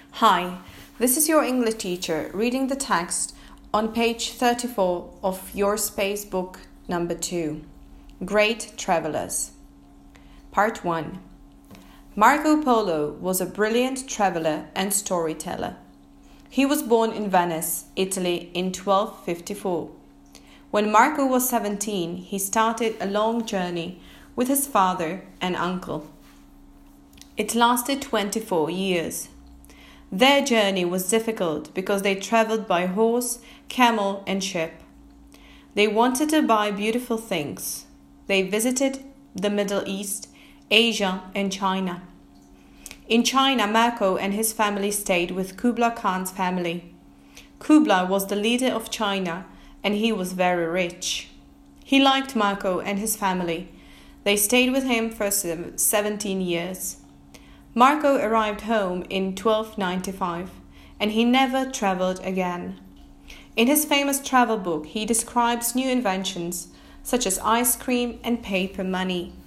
Hi, this is your English teacher reading the text on page 34 of Your Space book number 2, Great Travelers. Part 1. Marco Polo was a brilliant traveler and storyteller. He was born in Venice, Italy in 1254. When Marco was 17, he started a long journey with his father and uncle. It lasted 24 years. Their journey was difficult because they traveled by horse, camel, and ship. They wanted to buy beautiful things. They visited the Middle East, Asia, and China. In China, Marco and his family stayed with Kublai Khan's family. Kublai was the leader of China, and he was very rich. He liked Marco and his family. They stayed with him for 17 years. Marco arrived home in 1295, and he never traveled again. In his famous travel book, he describes new inventions such as ice cream and paper money.